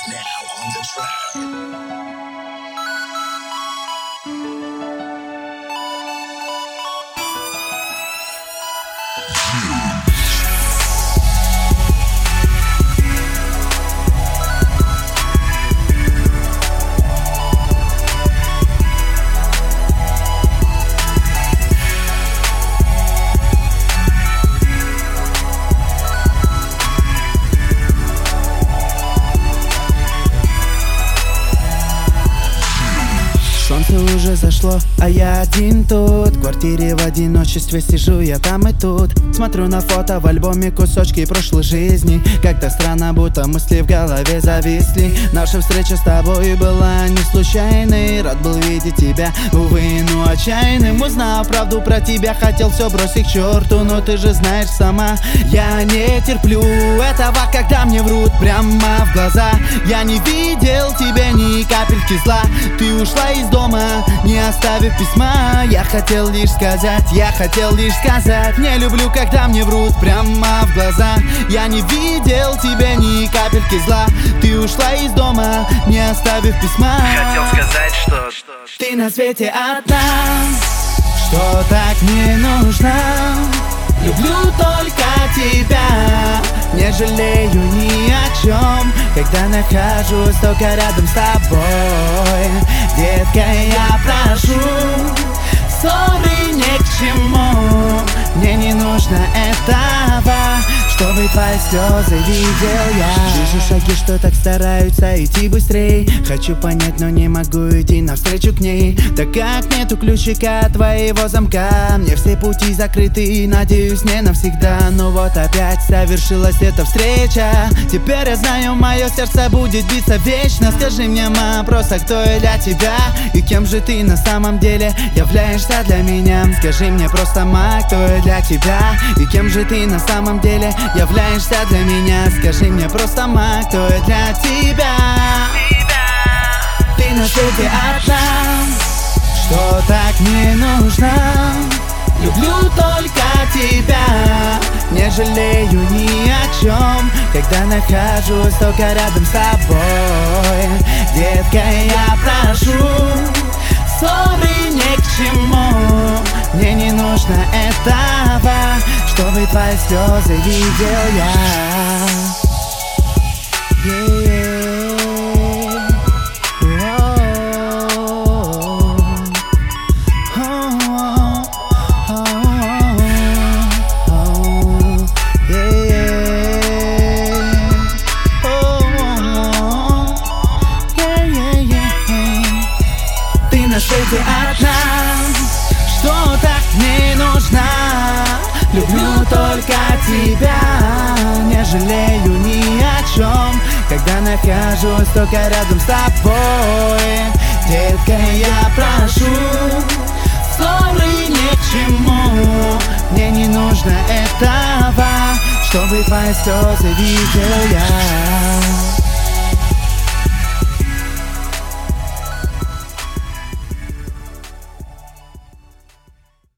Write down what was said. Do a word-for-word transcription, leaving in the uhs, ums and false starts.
now on the track. Солнце уже зашло, а я один тут. В квартире в одиночестве сижу я там и тут. Смотрю на фото в альбоме кусочки прошлой жизни. Как-то странно, будто мысли в голове зависли. Наша встреча с тобой была не случайной. Рад был видеть тебя, увы, но отчаянным. Узнав правду про тебя, хотел все бросить к черту. Но ты же знаешь сама, я не терплю этого, когда мне врут прямо в глаза. Я не видел тебе ни капельки зла. Ты ушла из дома, не оставив письма. Я хотел лишь сказать, я хотел лишь сказать, не люблю, когда мне врут прямо в глаза. Я не видел тебе ни капельки зла. Ты ушла из дома, не оставив письма. Хотел сказать, что ты на свете одна, что так не нужна. Люблю только тебя, не жалею ни о чем, когда нахожусь только рядом с тобой. Детка, я прошу, ссоры ни к чему. Мне не нужно этого, чтобы твои слезы видел я. Вижу шаги, что так стараются идти быстрей. Хочу понять, но не могу идти навстречу к ней. Так как нету ключика от твоего замка, мне все пути закрыты, надеюсь, не навсегда. Но вот опять совершилась эта встреча. Теперь я знаю, мое сердце будет биться вечно. Скажи мне, мама, просто кто я для тебя? И кем же ты на самом деле являешься для меня? Скажи мне просто, мама, кто я для тебя? И кем же ты на самом деле являешься для меня? Скажи мне просто, мама, кто я для тебя? Ты на свете одна, что так не нужна. Люблю только тебя, не жалею ни о чем, когда нахожусь только рядом с тобой. Детка, я прошу, ссоры ни к чему. Мне не нужно этого, чтобы твои слезы видел я. Yeah. На свете одна, что так не нужна. Люблю только тебя, не жалею ни о чем, когда нахожусь только рядом с тобой. Детка, я прошу, ссоры ни к чему. Мне не нужно этого, чтобы твои слезы видел я.